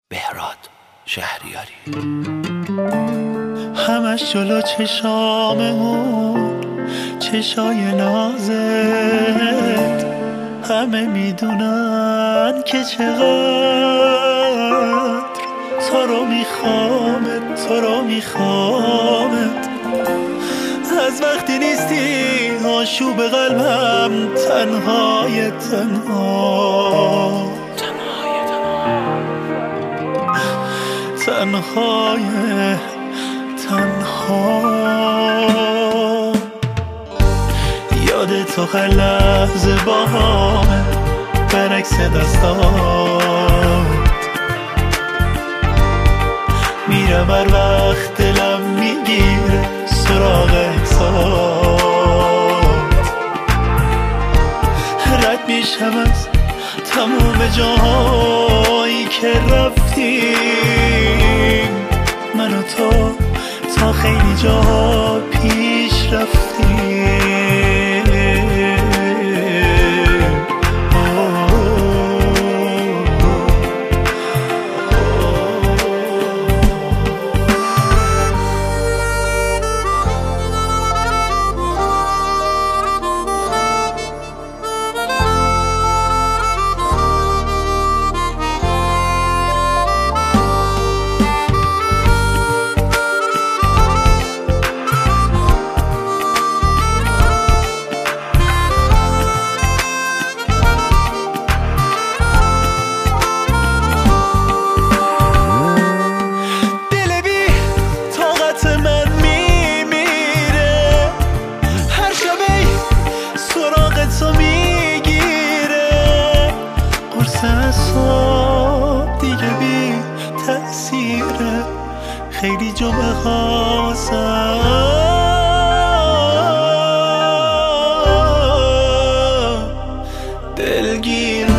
بهراد شهریاری. همش جلو چشاممون چشای نازت، همه میدونن که چقدر تو رو میخوامت، تو رو میخوامت. از وقتی نیستی آشوب قلبم تنهای تنها یاد تو هر لحظه با همه برعکس دستان میرم هر وقت دلم میگیره سراغ احسان. رد میشم از تموم جاهایی که رفتیم، من و تو تا خیلی جا پیش رفتیم. دیگه بی تأثیره، خیلی جمعه خواستم دلگیره.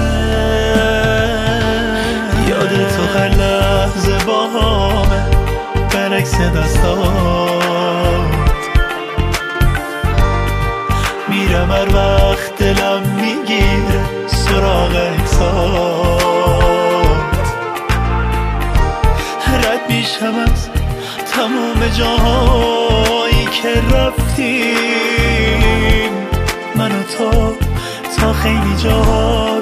یاد تو هر لحظه با همه برعکس دستات میرم هر وقت دلم میگیره سراغ احسان. رد میشم از تموم جاهایی که رفتیم، من و تو تا خیلی جا